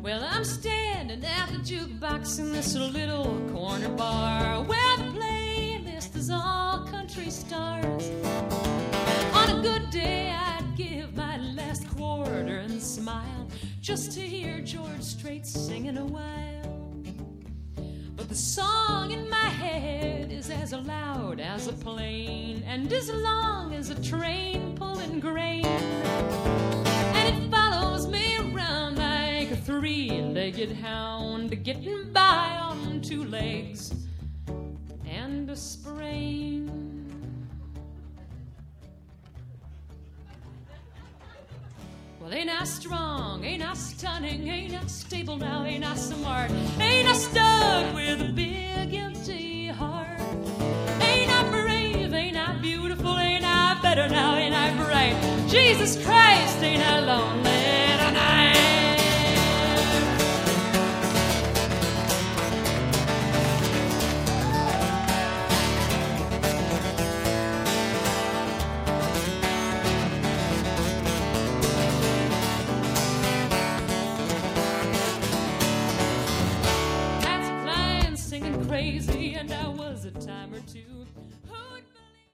Well, I'm standing at the jukebox in this little corner bar where the playlist is all country stars. On a good day, I'd give my last quarter and smile just to hear George Strait singing a while. But the song in my head is as loud as a plane and as long as a train pulling grain. And it follows me around like a three-legged hound, getting by on two legs and a sprain. Well, ain't I strong, ain't I stunning, ain't I stable now, ain't I smart, ain't I stuck with a big empty heart? Ain't I brave, ain't I beautiful, ain't I better now, ain't I bright? Jesus Christ, ain't I lonely tonight? Crazy